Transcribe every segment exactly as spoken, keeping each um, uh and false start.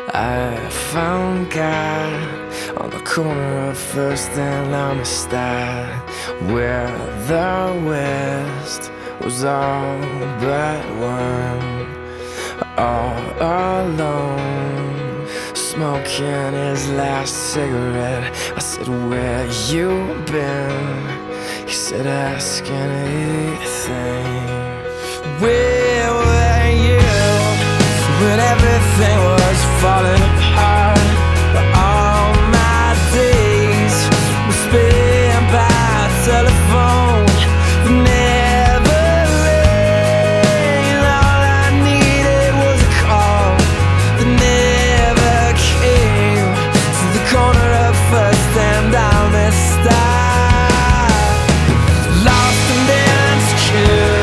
I found God on the corner of First and Amistad, where the West was all but one. All alone, smoking his last cigarette. I said, where you been? He said, ask anything. Where were you when everything was falling apart? But all my days were spent by telephone. The never rained. All I needed was a call that never came. To the corner of First and Amistad, lost and insecure.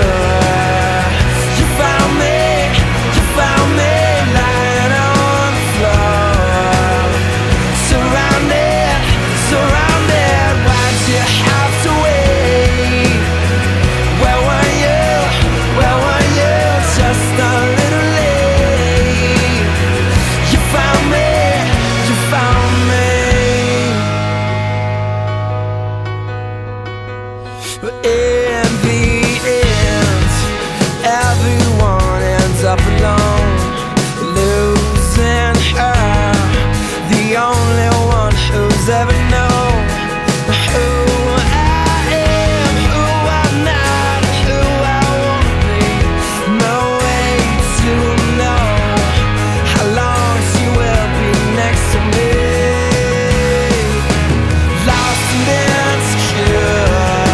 But in the end, everyone ends up alone, losing her, the only one who's ever known who I am, who I'm not, who I wanna be. No way to know how long she will be next to me. Lost and insecure.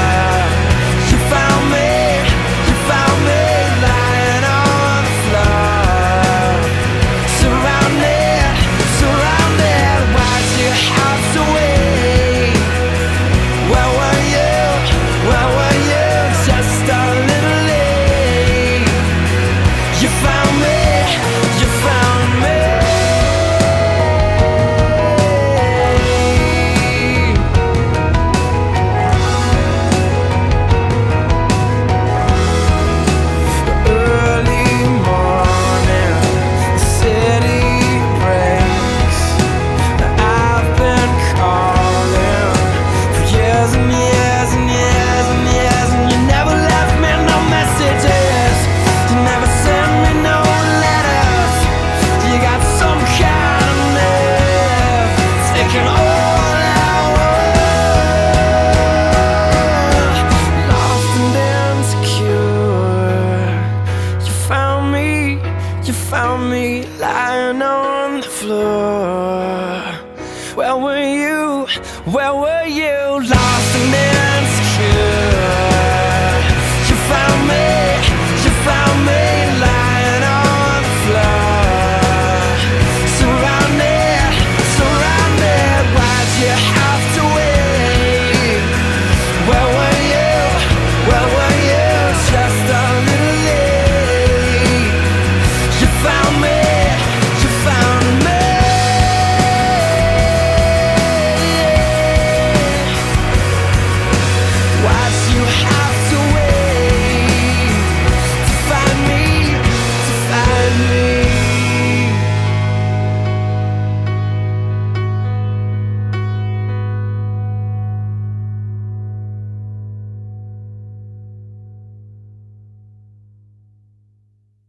You found me lying on the floor. Where were you? Where were